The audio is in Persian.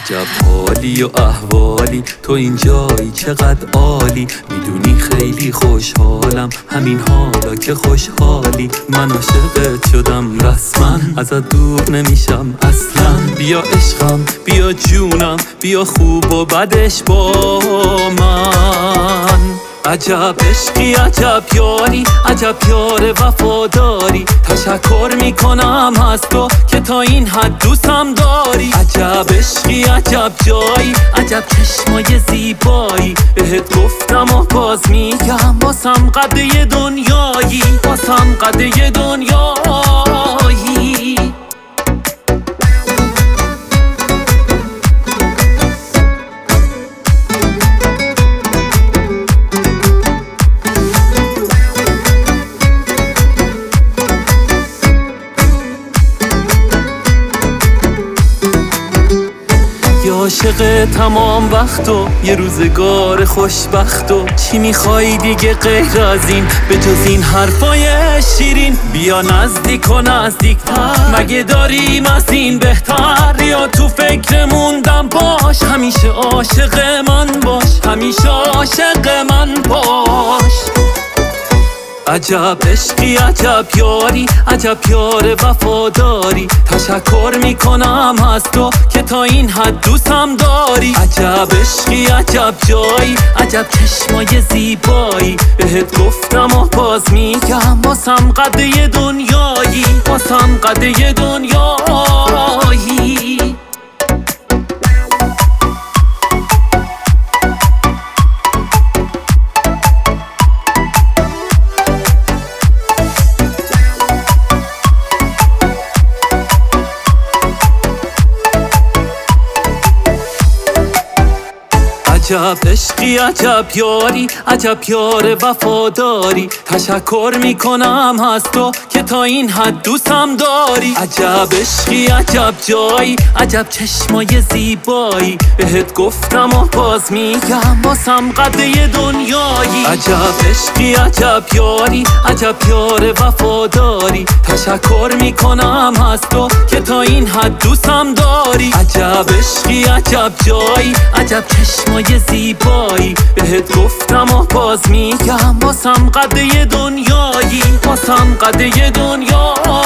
عجب حالی و احوالی، تو اینجایی چقدر عالی. میدونی خیلی خوشحالم، همین حالا که خوشحالی. من عاشقت شدم رسما، ازت دور نمیشم اصلا. بیا عشقم، بیا جونم، بیا خوب و بدش با من. عجب عشقی، عجب یاری، عجب یار وفاداری. تشکر میکنم از تو که تا این حد دوستم داری. عجب عشقی، عجب جایی، عجب چشمای زیبایی. بهت گفتم و باز میگم، واسم قده دنیایی، واسم قده دنیایی. عاشق تمام وقت و یه روزگار خوشبخت و چی میخوای دیگه غیر از این، به جز این حرفای شیرین؟ بیا نزدیک و نزدیکتر، مگه داریم از این بهتر؟ یا تو فکر موندم باش، همیشه عاشق من باش، همیشه عاشق من باش. عجب عشقی، عجب یاری، عجب یار وفاداری. تشکر میکنم از تو که تا این حد دوستم داری. عجب عشقی، عجب جایی، عجب چشمای زیبایی. بهت گفتم و باز میگم، واسم قده دنیایی، واسم قده دنیایی. عجب عشقی، عجب یاری، عجب یار وفاداری. تشکر میکنم از تو که تا این حد دوستم داری. عجب عشقی، عجب جایی، عجب چشمای زیبایی. بهت گفتم و باز میگم، واسم قده دنیایی. عجب عشقی، عجب یاری، عجب یار وفاداری. تشکر میکنم از تو که تا این حد دوستم داری. عجب عشقی، عجب جایی، عجب چشمای زیبایی. بهت گفتم و باز میگم، واسم قده دنیایی، واسم قده دنیایی.